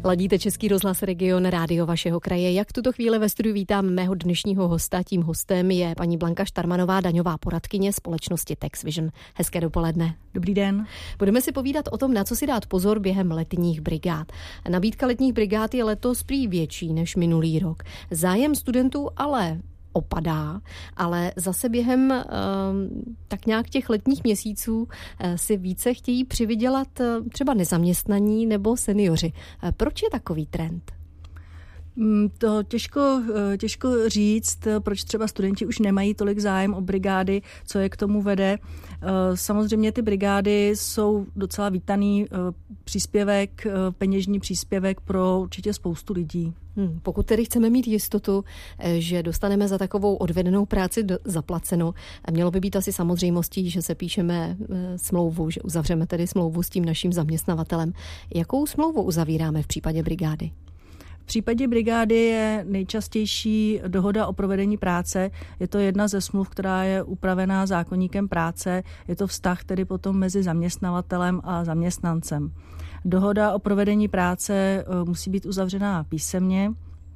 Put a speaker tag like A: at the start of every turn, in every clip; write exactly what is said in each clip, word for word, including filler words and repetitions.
A: Ladíte Český rozhlas Region, rádio vašeho kraje. Jak v tuto chvíli ve studiu vítám mého dnešního hosta. Tím hostem je paní Blanka Štarmanová, daňová poradkyně společnosti TaxVision. Hezké dopoledne.
B: Dobrý den.
A: Budeme si povídat o tom, na co si dát pozor během letních brigád. Nabídka letních brigád je letos prý větší než minulý rok. Zájem studentů ale opadá, ale zase během uh, tak nějak těch letních měsíců uh, si více chtějí přivydělat uh, třeba nezaměstnaní nebo seniori. Uh, proč je takový trend?
B: To těžko, těžko říct, proč třeba studenti už nemají tolik zájem o brigády, co je k tomu vede. Samozřejmě ty brigády jsou docela vítaný příspěvek, peněžní příspěvek pro určitě spoustu lidí.
A: Hmm, pokud tedy chceme mít jistotu, že dostaneme za takovou odvedenou práci do, zaplaceno, mělo by být asi samozřejmostí, že se píšeme smlouvu, že uzavřeme tedy smlouvu s tím naším zaměstnavatelem. Jakou smlouvu uzavíráme v případě brigády?
B: V případě brigády je nejčastější dohoda o provedení práce. Je to jedna ze smluv, která je upravená zákoníkem práce. Je to vztah tedy potom mezi zaměstnavatelem a zaměstnancem. Dohoda o provedení práce musí být uzavřená písemně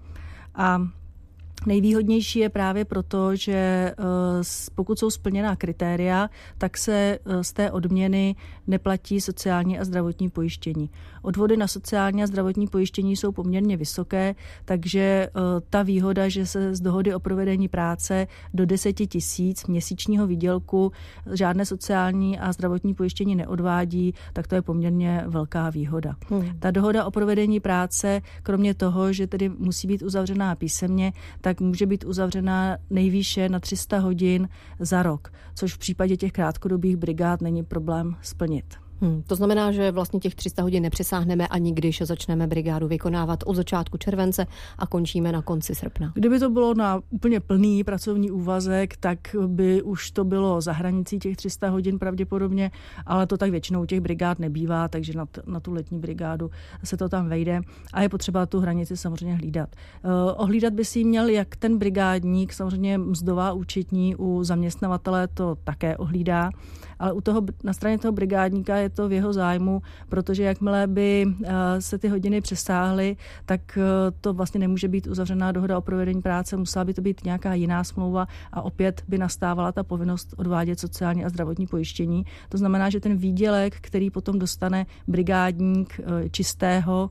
B: a nejvýhodnější je právě proto, že pokud jsou splněná kritéria, tak se z té odměny neplatí sociální a zdravotní pojištění. Odvody na sociální a zdravotní pojištění jsou poměrně vysoké, takže ta výhoda, že se z dohody o provedení práce do deset tisíc měsíčního výdělku žádné sociální a zdravotní pojištění neodvádí, tak to je poměrně velká výhoda. Hmm. Ta dohoda o provedení práce, kromě toho, že tedy musí být uzavřená písemně, tak může být uzavřená nejvýše na tři sta hodin za rok, což v případě těch krátkodobých brigád není problém splnit.
A: Hmm, to znamená, že vlastně těch tři sta hodin nepřesáhneme ani když začneme brigádu vykonávat od začátku července a končíme na konci srpna.
B: Kdyby to bylo na úplně plný pracovní úvazek, tak by už to bylo za hranicí těch tři sta hodin pravděpodobně, ale to tak většinou těch brigád nebývá, takže na, t- na tu letní brigádu se to tam vejde a je potřeba tu hranici samozřejmě hlídat. Uh, ohlídat by si měl jak ten brigádník, samozřejmě mzdová účetní u zaměstnavatele to také ohlídá, ale u toho, na straně toho brigádníka je to v jeho zájmu, protože jakmile by se ty hodiny přesáhly, tak to vlastně nemůže být uzavřená dohoda o provedení práce, musela by to být nějaká jiná smlouva a opět by nastávala ta povinnost odvádět sociální a zdravotní pojištění. To znamená, že ten výdělek, který potom dostane brigádník čistého,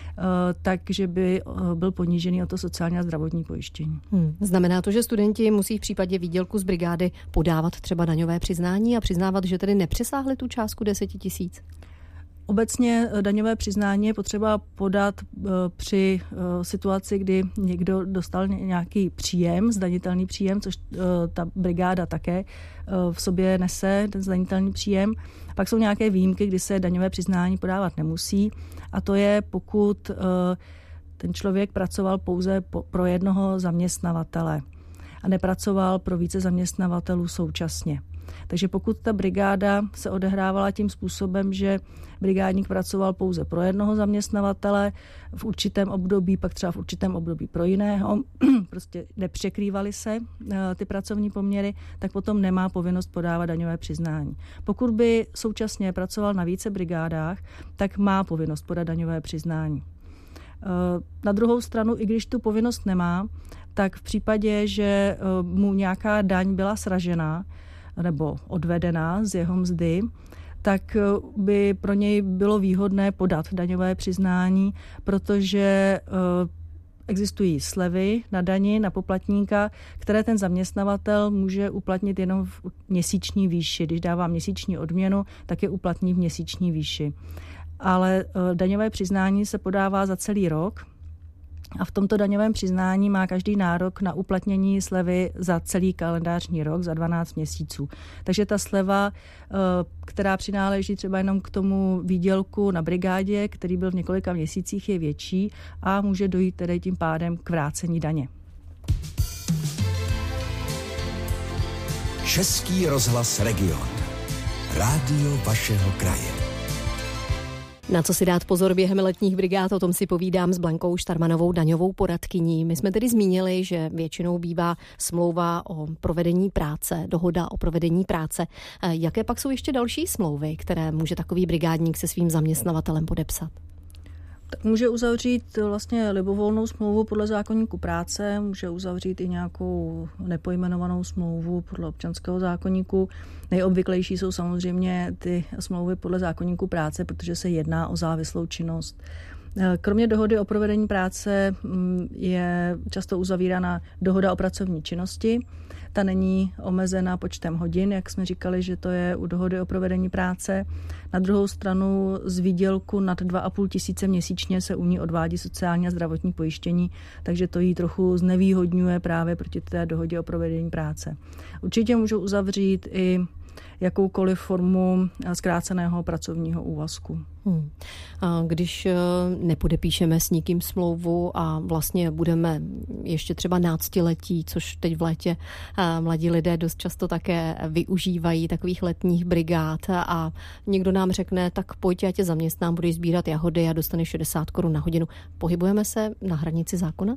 B: takže by byl ponížený o to sociální a zdravotní pojištění.
A: Hmm. Znamená to, že studenti musí v případě výdělku z brigády podávat třeba daňové přiznání a přiznávat, že tedy nepřesáhli tu částku deset tisíc?
B: Obecně daňové přiznání je potřeba podat při situaci, kdy někdo dostal nějaký příjem, zdanitelný příjem, což ta brigáda také v sobě nese, ten zdanitelný příjem. Pak jsou nějaké výjimky, kdy se daňové přiznání podávat nemusí, a to je, pokud ten člověk pracoval pouze pro jednoho zaměstnavatele a nepracoval pro více zaměstnavatelů současně. Takže pokud ta brigáda se odehrávala tím způsobem, že brigádník pracoval pouze pro jednoho zaměstnavatele v určitém období, pak třeba v určitém období pro jiného, prostě nepřekrývaly se ty pracovní poměry, tak potom nemá povinnost podávat daňové přiznání. Pokud by současně pracoval na více brigádách, tak má povinnost podat daňové přiznání. Na druhou stranu, i když tu povinnost nemá, tak v případě, že mu nějaká daň byla sražená nebo odvedená z jeho mzdy, tak by pro něj bylo výhodné podat daňové přiznání, protože existují slevy na dani, na poplatníka, které ten zaměstnavatel může uplatnit jenom v měsíční výši. Když dává měsíční odměnu, tak je uplatní v měsíční výši. Ale daňové přiznání se podává za celý rok a v tomto daňovém přiznání má každý nárok na uplatnění slevy za celý kalendářní rok, za dvanáct měsíců. Takže ta sleva, která přináleží třeba jenom k tomu výdělku na brigádě, který byl v několika měsících, je větší a může dojít tedy tím pádem k vrácení daně.
C: Český rozhlas Region. Rádio vašeho kraje.
A: Na co si dát pozor během letních brigád, o tom si povídám s Blankou Štarmanovou, daňovou poradkyní. My jsme tedy zmínili, že většinou bývá smlouva o provedení práce, dohoda o provedení práce. Jaké pak jsou ještě další smlouvy, které může takový brigádník se svým zaměstnavatelem podepsat?
B: Tak může uzavřít vlastně libovolnou smlouvu podle zákoníku práce, může uzavřít i nějakou nepojmenovanou smlouvu podle občanského zákoníku. Nejobvyklejší jsou samozřejmě ty smlouvy podle zákoníku práce, protože se jedná o závislou činnost. Kromě dohody o provedení práce je často uzavírána dohoda o pracovní činnosti. Ta není omezena počtem hodin, jak jsme říkali, že to je u dohody o provedení práce. Na druhou stranu z výdělku nad dva a půl tisíce měsíčně se u ní odvádí sociální a zdravotní pojištění, takže to jí trochu znevýhodňuje právě proti té dohodě o provedení práce. Určitě můžou uzavřít i jakoukoliv formu zkráceného pracovního úvazku.
A: Hmm. A když nepodepíšeme s nikým smlouvu a vlastně budeme ještě třeba náctiletí, což teď v létě mladí lidé dost často také využívají takových letních brigád a někdo nám řekne, tak pojď, já tě zaměstnám, budeš sbírat jahody a dostaneš šedesát korun na hodinu. Pohybujeme se na hranici zákona?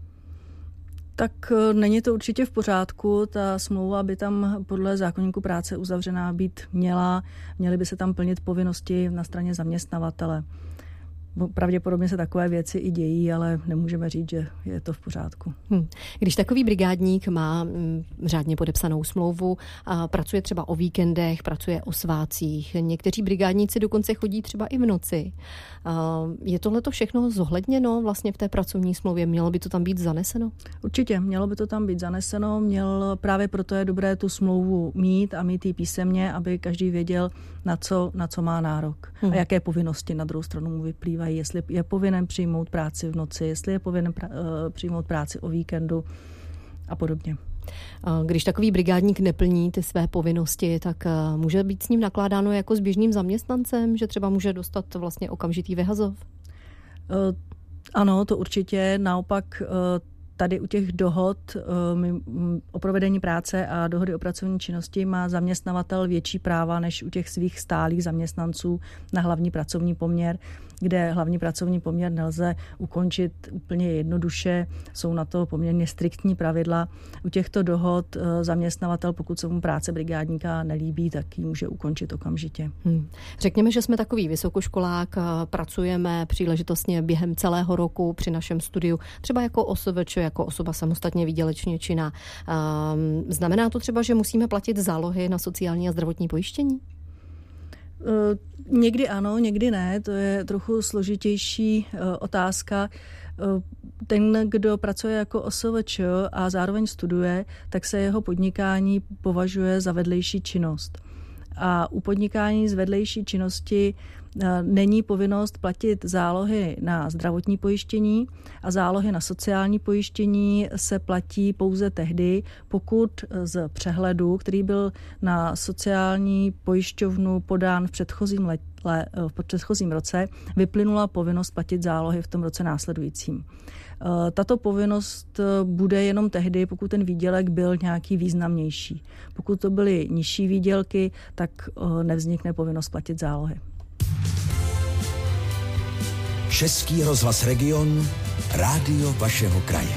B: Tak není to určitě v pořádku. Ta smlouva by tam podle zákoníku práce uzavřená být měla. Měly by se tam plnit povinnosti na straně zaměstnavatele. Pravděpodobně se takové věci i dějí, ale nemůžeme říct, že je to v pořádku.
A: Hmm. Když takový brigádník má m, řádně podepsanou smlouvu, a pracuje třeba o víkendech, pracuje o svácích, někteří brigádníci dokonce chodí třeba i v noci. A je tohleto všechno zohledněno vlastně v té pracovní smlouvě? Mělo by to tam být zaneseno?
B: Určitě, mělo by to tam být zaneseno. Měl, právě proto je dobré tu smlouvu mít a mít ji písemně, aby každý věděl, na co, na co má nárok hmm. a jaké povinnosti na druhou stranu mu vyplývají. Jestli je povinen přijmout práci v noci, jestli je povinen pra, uh, přijmout práci o víkendu a podobně.
A: Když takový brigádník neplní ty své povinnosti, tak může být s ním nakládáno jako s běžným zaměstnancem, že třeba může dostat vlastně okamžitý vyhazov?
B: Uh, ano, to určitě. Naopak uh, tady u těch dohod um, o provedení práce a dohody o pracovní činnosti má zaměstnavatel větší práva než u těch svých stálých zaměstnanců na hlavní pracovní poměr, kde hlavní pracovní poměr nelze ukončit úplně jednoduše. Jsou na to poměrně striktní pravidla. U těchto dohod zaměstnavatel, pokud se mu práce brigádníka nelíbí, tak ji může ukončit okamžitě. Hmm.
A: Řekněme, že jsme takový vysokoškolák, pracujeme příležitostně během celého roku při našem studiu, třeba jako O S V Č, jako osoba samostatně výdělečně činná. Znamená to třeba, že musíme platit zálohy na sociální a zdravotní pojištění?
B: Uh, někdy ano, někdy ne, to je trochu složitější uh, otázka. Uh, ten, kdo pracuje jako O S V Č a zároveň studuje, tak se jeho podnikání považuje za vedlejší činnost. A u podnikání z vedlejší činnosti není povinnost platit zálohy na zdravotní pojištění a zálohy na sociální pojištění se platí pouze tehdy, pokud z přehledu, který byl na sociální pojišťovnu podán v předchozím, let, v předchozím roce, vyplynula povinnost platit zálohy v tom roce následujícím. Tato povinnost bude jenom tehdy, pokud ten výdělek byl nějaký významnější. Pokud to byly nižší výdělky, tak nevznikne povinnost platit zálohy.
C: Český rozhlas Region, rádio vašeho kraje.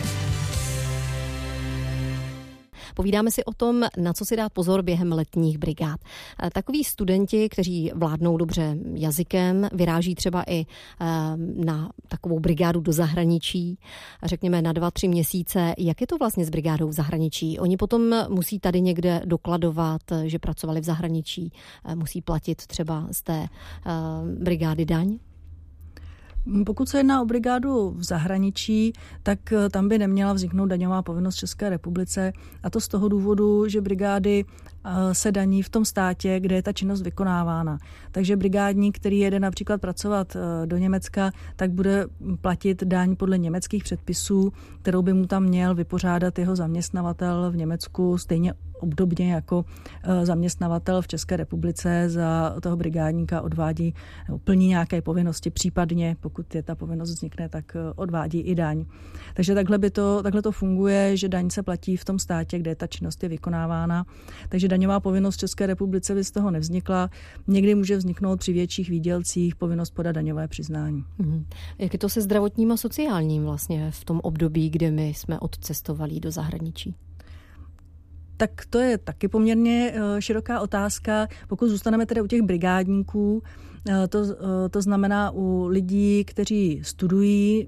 A: Povídáme si o tom, na co si dát pozor během letních brigád. Takoví studenti, kteří vládnou dobře jazykem, vyráží třeba i na takovou brigádu do zahraničí, řekněme na dva, tři měsíce. Jak je to vlastně s brigádou v zahraničí? Oni potom musí tady někde dokladovat, že pracovali v zahraničí, musí platit třeba z té brigády daň?
B: Pokud se jedná o brigádu v zahraničí, tak tam by neměla vzniknout daňová povinnost v České republice, a to z toho důvodu, že brigády se daní v tom státě, kde je ta činnost vykonávána. Takže brigádník, který jede například pracovat do Německa, tak bude platit daň podle německých předpisů, kterou by mu tam měl vypořádat jeho zaměstnavatel v Německu, stejně obdobně jako zaměstnavatel v České republice za toho brigádníka odvádí, plní nějaké povinnosti, případně pokud je ta povinnost vznikne, tak odvádí i daň. Takže takhle, by to, takhle to funguje, že daň se platí v tom státě, kde ta činnost je vykonávána. Takže daňová povinnost v České republice by z toho nevznikla. Někdy může vzniknout při větších výdělcích povinnost podat daňové přiznání. Mm-hmm.
A: Jak je to se zdravotním a sociálním vlastně v tom období, kdy my jsme odcestovali do zahraničí?
B: Tak to je taky poměrně široká otázka. Pokud zůstaneme tedy u těch brigádníků, To, to znamená u lidí, kteří studují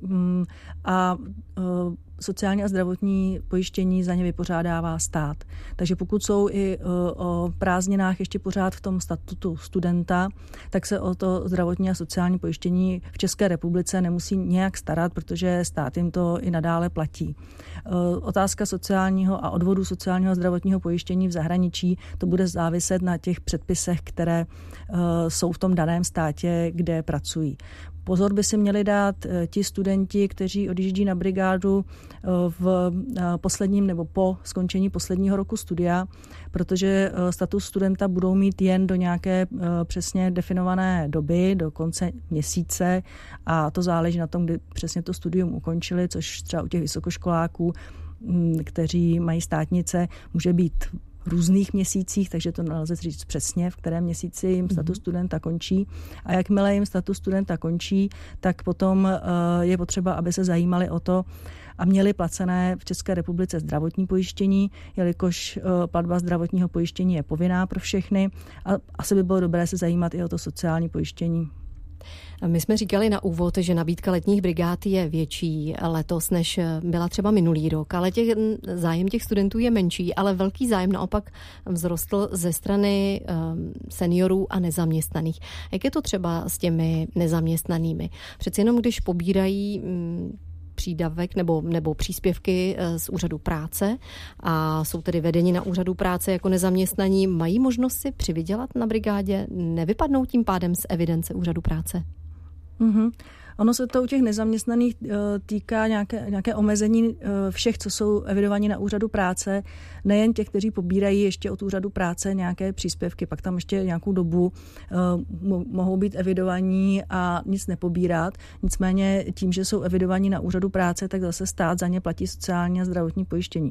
B: a sociální a zdravotní pojištění za ně vypořádává stát. Takže pokud jsou i o prázdninách ještě pořád v tom statutu studenta, tak se o to zdravotní a sociální pojištění v České republice nemusí nějak starat, protože stát jim to i nadále platí. Otázka sociálního a odvodu sociálního a zdravotního pojištění v zahraničí, to bude záviset na těch předpisech, které jsou v tom daném státě, kde pracují. Pozor by si měli dát ti studenti, kteří odjíždí na brigádu v posledním nebo po skončení posledního roku studia, protože status studenta budou mít jen do nějaké přesně definované doby, do konce měsíce, a to záleží na tom, kdy přesně to studium ukončili, což třeba u těch vysokoškoláků, kteří mají státnice, může být v různých měsících, takže to nelze říct přesně, v kterém měsíci jim status studenta končí. A jakmile jim status studenta končí, tak potom je potřeba, aby se zajímali o to a měli placené v České republice zdravotní pojištění, jelikož platba zdravotního pojištění je povinná pro všechny, a asi by bylo dobré se zajímat i o to sociální pojištění.
A: My jsme říkali na úvod, že nabídka letních brigád je větší letos, než byla třeba minulý rok, ale těch, zájem těch studentů je menší, ale velký zájem naopak vzrostl ze strany seniorů a nezaměstnaných. Jak je to třeba s těmi nezaměstnanými? Přeci jenom, když pobírají přídavek nebo, nebo příspěvky z úřadu práce a jsou tedy vedeni na úřadu práce jako nezaměstnaní, mají možnost si přivydělat na brigádě? Nevypadnou tím pádem z evidence úřadu práce?
B: Mm-hmm. Ono se to u těch nezaměstnaných týká nějaké, nějaké omezení všech, co jsou evidovaní na úřadu práce, nejen těch, kteří pobírají ještě od úřadu práce nějaké příspěvky, pak tam ještě nějakou dobu mohou být evidovaní a nic nepobírat. Nicméně tím, že jsou evidovaní na úřadu práce, tak zase stát za ně platí sociální a zdravotní pojištění.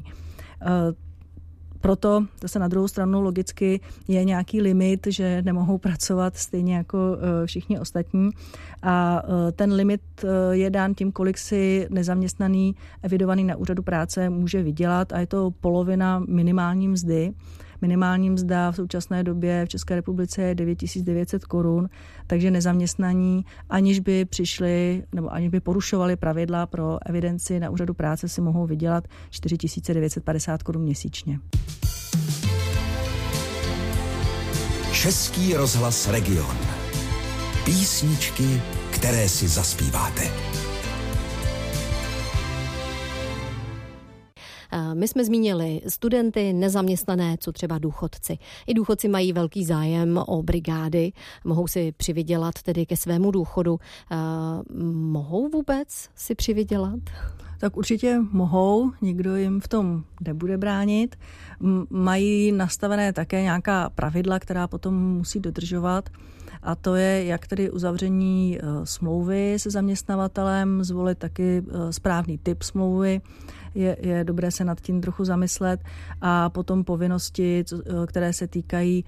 B: Proto zase na druhou stranu logicky je nějaký limit, že nemohou pracovat stejně jako všichni ostatní. A ten limit je dán tím, kolik si nezaměstnaný evidovaný na úřadu práce může vydělat, a je to polovina minimální mzdy. Minimální mzda v současné době v České republice je devět tisíc devět set korun, takže nezaměstnaní, aniž by přišli nebo aniž by porušovali pravidla pro evidenci na úřadu práce, si mohou vydělat čtyři tisíce devět set padesát korun měsíčně.
C: Český rozhlas Region. Písničky, které si zaspíváte.
A: My jsme zmínili studenty, nezaměstnané, co třeba důchodci. I důchodci mají velký zájem o brigády, mohou si přivydělat tedy ke svému důchodu. Mohou vůbec si přivydělat?
B: Tak určitě mohou, nikdo jim v tom nebude bránit. Mají nastavené také nějaká pravidla, která potom musí dodržovat. A to je, jak tedy uzavření smlouvy se zaměstnavatelem, zvolit taky správný typ smlouvy. Je, je dobré se nad tím trochu zamyslet. A potom povinnosti, které se týkají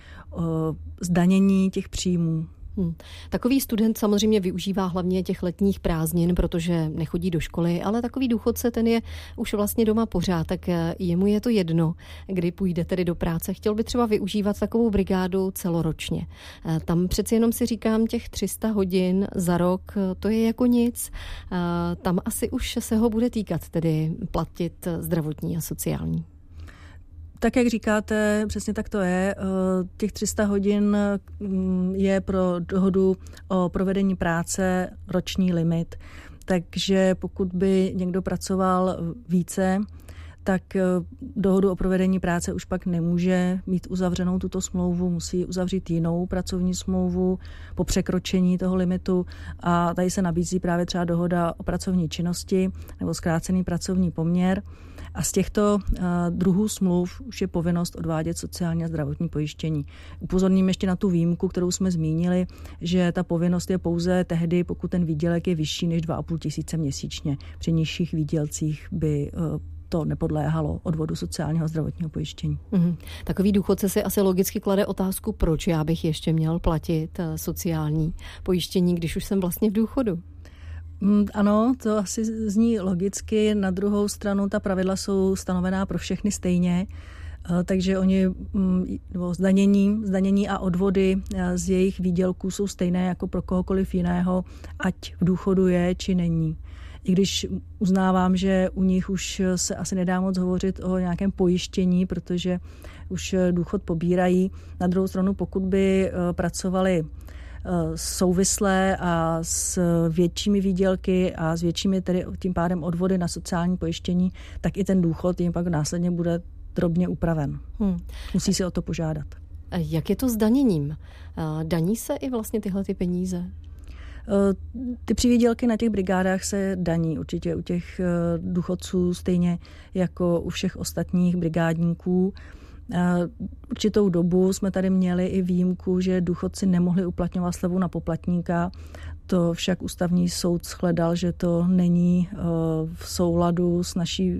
B: zdanění těch příjmů.
A: Hmm. Takový student samozřejmě využívá hlavně těch letních prázdnin, protože nechodí do školy, ale takový důchodce, ten je už vlastně doma pořád, tak jemu je to jedno, kdy půjde tedy do práce. Chtěl by třeba využívat takovou brigádu celoročně. Tam přeci jenom si říkám, těch tři sta hodin za rok, to je jako nic. Tam asi už se ho bude týkat, tedy platit zdravotní a sociální.
B: Tak, jak říkáte, přesně tak to je. Těch tři sta hodin je pro dohodu o provedení práce roční limit. Takže pokud by někdo pracoval více, tak dohodu o provedení práce už pak nemůže mít uzavřenou tuto smlouvu, musí uzavřít jinou pracovní smlouvu po překročení toho limitu, a tady se nabízí právě třeba dohoda o pracovní činnosti nebo zkrácený pracovní poměr. A z těchto uh, druhů smluv už je povinnost odvádět sociální a zdravotní pojištění. Upozorním ještě na tu výjimku, kterou jsme zmínili, že ta povinnost je pouze tehdy, pokud ten výdělek je vyšší než dva a půl tisíce měsíčně. Při nižších výdělcích by uh, to nepodléhalo odvodu sociálního a zdravotního pojištění. Mm-hmm.
A: Takový důchodce si asi logicky klade otázku, proč já bych ještě měl platit sociální pojištění, když už jsem vlastně v důchodu.
B: Ano, to asi zní logicky. Na druhou stranu ta pravidla jsou stanovená pro všechny stejně. Takže oni nebo zdanění, zdanění a odvody z jejich výdělků jsou stejné jako pro kohokoliv jiného, ať v důchodu je, či není. I když uznávám, že u nich už se asi nedá moc hovořit o nějakém pojištění, protože už důchod pobírají. Na druhou stranu, pokud by pracovali souvislé a s většími výdělky a s většími tedy tím pádem odvody na sociální pojištění, tak i ten důchod jim pak následně bude drobně upraven. Hmm. Musí si o to požádat.
A: Jak je to s daněním? Daní se i vlastně tyhle ty peníze?
B: Ty přivýdělky na těch brigádách se daní určitě u těch důchodců stejně jako u všech ostatních brigádníků. Určitou dobu jsme tady měli i výjimku, že důchodci nemohli uplatňovat slevu na poplatníka. To však ústavní soud shledal, že to není v souladu s naší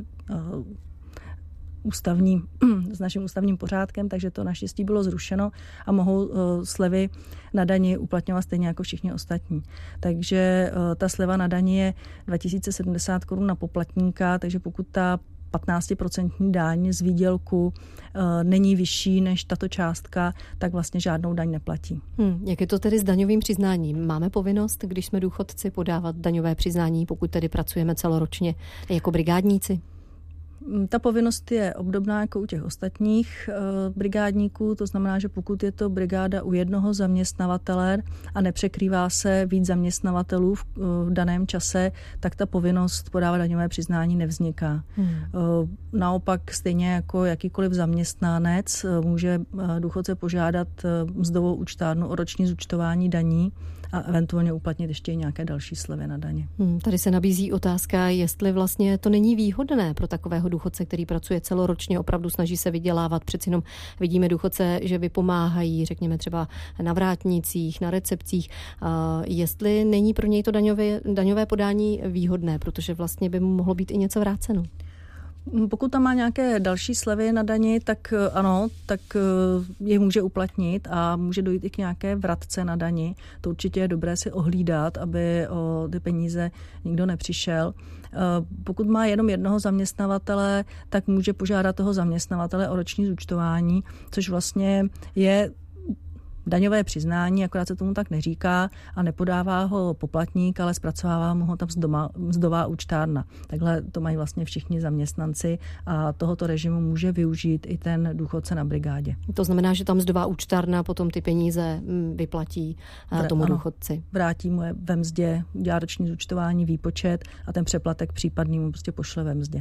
B: ústavní, s naším ústavním pořádkem, takže to naštěstí bylo zrušeno a mohou slevy na dani uplatňovat stejně jako všichni ostatní. Takže ta sleva na dani je dva tisíce sedmdesát korun na poplatníka, takže pokud ta patnáctiprocentní daň z výdělku e, není vyšší než tato částka, tak vlastně žádnou daň neplatí.
A: Hmm, jak je to tedy s daňovým přiznáním? Máme povinnost, když jsme důchodci, podávat daňové přiznání, pokud tedy pracujeme celoročně jako brigádníci?
B: Ta povinnost je obdobná jako u těch ostatních e, brigádníků, to znamená, že pokud je to brigáda u jednoho zaměstnavatele a nepřekrývá se víc zaměstnavatelů v, v daném čase, tak ta povinnost podávat daňové přiznání nevzniká. Hmm. E, naopak stejně jako jakýkoliv zaměstnanec e, může důchodce požádat mzdovou účtárnu o roční zúčtování daní a eventuálně uplatnit ještě nějaké další slevy na daně.
A: Hmm, tady se nabízí otázka, jestli vlastně to není výhodné pro takového důchodce, který pracuje celoročně, opravdu snaží se vydělávat. Přeci jenom vidíme důchodce, že vypomáhají, řekněme třeba na vrátnicích, na recepcích. A jestli není pro něj to daňové, daňové podání výhodné, protože vlastně by mu mohlo být i něco vráceno.
B: Pokud tam má nějaké další slevy na dani, tak ano, tak je může uplatnit a může dojít i k nějaké vratce na dani. To určitě je dobré si ohlídat, aby o ty peníze nikdo nepřišel. Pokud má jenom jednoho zaměstnavatele, tak může požádat toho zaměstnavatele o roční zúčtování, což vlastně je daňové přiznání, akorát se tomu tak neříká a nepodává ho poplatník, ale zpracovává mu ho tam mzdová, mzdová účtárna. Takhle to mají vlastně všichni zaměstnanci a tohoto režimu může využít i ten důchodce na brigádě.
A: To znamená, že tam mzdová účtárna potom ty peníze vyplatí tomu
B: ano,
A: důchodci.
B: Vrátí mu je ve mzdě, udělá roční zúčtování, výpočet a ten přeplatek případný mu prostě pošle ve mzdě.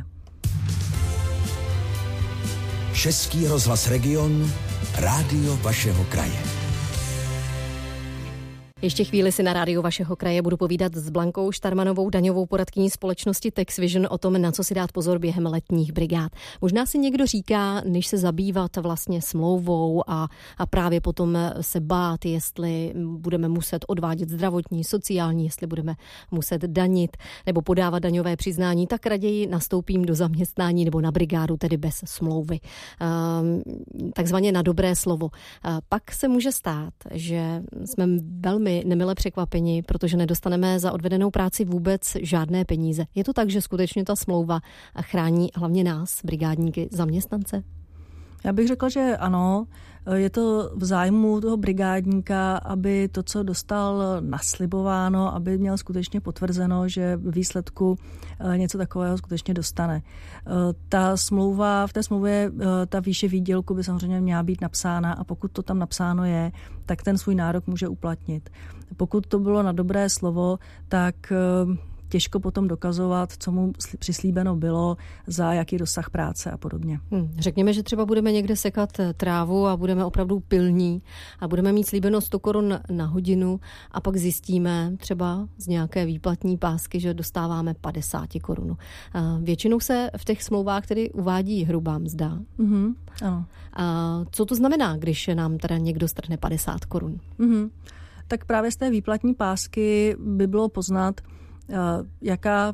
C: Český rozhlas Region, rádio vašeho kraje.
A: Ještě chvíli si na rádiu vašeho kraje budu povídat s Blankou Štarmanovou, daňovou poradkyní společnosti TaxVision, o tom, na co si dát pozor během letních brigád. Možná si někdo říká, než se zabývat vlastně smlouvou a, a právě potom se bát, jestli budeme muset odvádět zdravotní, sociální, jestli budeme muset danit nebo podávat daňové přiznání, tak raději nastoupím do zaměstnání nebo na brigádu, tedy bez smlouvy. Um, takzvaně na dobré slovo. Uh, pak se může stát, že jsme velmi nemile překvapeni, protože nedostaneme za odvedenou práci vůbec žádné peníze. Je to tak, že skutečně ta smlouva chrání hlavně nás, brigádníky, zaměstnance?
B: Já bych řekla, že ano. Je to v zájmu toho brigádníka, aby to, co dostal naslibováno, aby měl skutečně potvrzeno, že v výsledku něco takového skutečně dostane. Ta smlouva, v té smlouvě ta výše výdělku by samozřejmě měla být napsána a pokud to tam napsáno je, tak ten svůj nárok může uplatnit. Pokud to bylo na dobré slovo, tak těžko potom dokazovat, co mu přislíbeno bylo, za jaký dosah práce a podobně.
A: Hmm, řekněme, že třeba budeme někde sekat trávu a budeme opravdu pilní a budeme mít slíbeno sto korun na hodinu a pak zjistíme třeba z nějaké výplatní pásky, že dostáváme padesát korun. Většinou se v těch smlouvách tedy uvádí hrubá mzda.
B: Mm-hmm, ano.
A: A co to znamená, když nám teda někdo strhne padesát korun?
B: Mm-hmm. Tak právě z té výplatní pásky by bylo poznat, jaká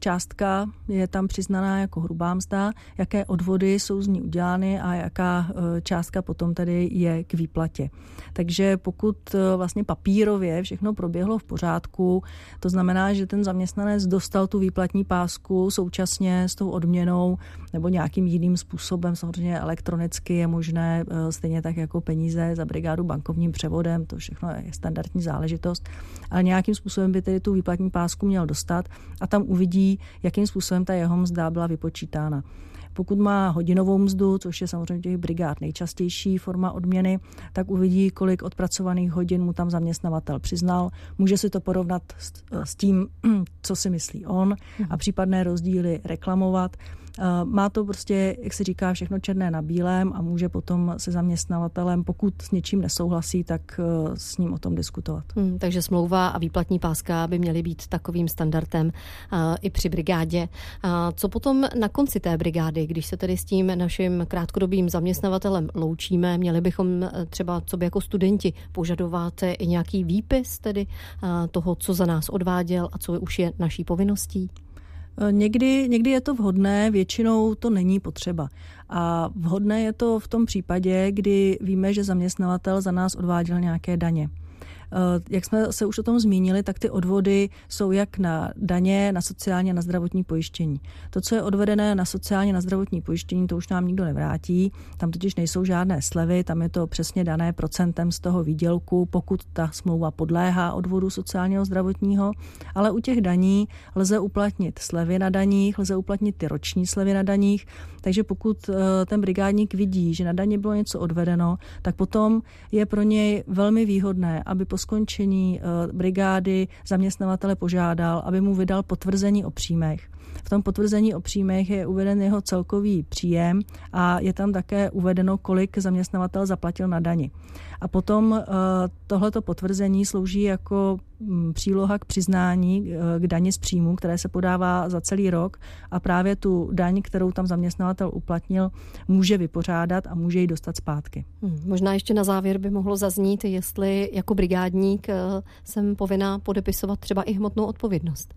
B: částka je tam přiznaná jako hrubá mzda, jaké odvody jsou z ní udělány a jaká částka potom tedy je k výplatě. Takže pokud vlastně papírově všechno proběhlo v pořádku, to znamená, že ten zaměstnanec dostal tu výplatní pásku současně s tou odměnou nebo nějakým jiným způsobem, samozřejmě elektronicky je možné, stejně tak jako peníze za brigádu bankovním převodem, to všechno je standardní záležitost, ale nějakým způsobem by tedy tu výplatní pásku měl dostat a tam uvidí, jakým způsobem ta jeho mzda byla vypočítána. Pokud má hodinovou mzdu, což je samozřejmě těch brigád nejčastější forma odměny, tak uvidí, kolik odpracovaných hodin mu tam zaměstnavatel přiznal. Může si to porovnat s, s tím, co si myslí on a případné rozdíly reklamovat. Má to prostě, jak se říká, všechno černé na bílém a může potom se zaměstnavatelem, pokud s něčím nesouhlasí, tak s ním o tom diskutovat.
A: Hmm, takže smlouva a výplatní páska by měly být takovým standardem uh, i při brigádě. Uh, co potom na konci té brigády, když se tedy s tím naším krátkodobým zaměstnavatelem loučíme, měli bychom třeba co by jako studenti požadovat i nějaký výpis tedy uh, toho, co za nás odváděl a co už je naší povinností?
B: Někdy, někdy je to vhodné, většinou to není potřeba. A vhodné je to v tom případě, kdy víme, že zaměstnavatel za nás odváděl nějaké daně. Jak jsme se už o tom zmínili, tak ty odvody jsou jak na daně, na sociální a na zdravotní pojištění. To, co je odvedené na sociální a na zdravotní pojištění, to už nám nikdo nevrátí. Tam totiž nejsou žádné slevy, tam je to přesně dané procentem z toho výdělku, pokud ta smlouva podléhá odvodu sociálního zdravotního. Ale u těch daní lze uplatnit slevy na daních, lze uplatnit ty roční slevy na daních. Takže pokud ten brigádník vidí, že na daně bylo něco odvedeno, tak potom je pro něj velmi výhodné, aby po skončení brigády zaměstnavatele požádal, aby mu vydal potvrzení o příjmech. V tom potvrzení o příjmech je uveden jeho celkový příjem a je tam také uvedeno, kolik zaměstnavatel zaplatil na dani. A potom tohleto potvrzení slouží jako příloha k přiznání k dani z příjmu, které se podává za celý rok a právě tu daň, kterou tam zaměstnavatel uplatnil, může vypořádat a může ji dostat zpátky.
A: Hmm, možná ještě na závěr by mohlo zaznít, jestli jako brigádník jsem povinná podepisovat třeba i hmotnou odpovědnost.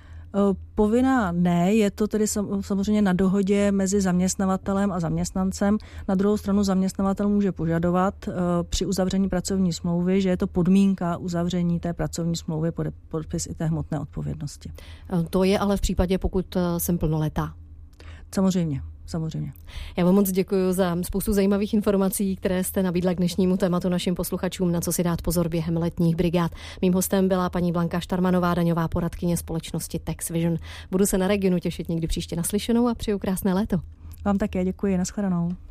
B: Povinná ne, je to tedy samozřejmě na dohodě mezi zaměstnavatelem a zaměstnancem. Na druhou stranu zaměstnavatel může požadovat při uzavření pracovní smlouvy, že je to podmínka uzavření té pracovní smlouvy podpis i té hmotné odpovědnosti.
A: To je ale v případě, pokud jsem plnoletá.
B: Samozřejmě. Samozřejmě.
A: Já vám moc děkuji za spoustu zajímavých informací, které jste nabídla k dnešnímu tématu našim posluchačům, na co si dát pozor během letních brigád. Mým hostem byla paní Blanka Štarmanová, daňová poradkyně společnosti Tax Vision. Budu se na Regionu těšit někdy příště naslyšenou a přeju krásné léto.
B: Vám také děkuji, nashledanou.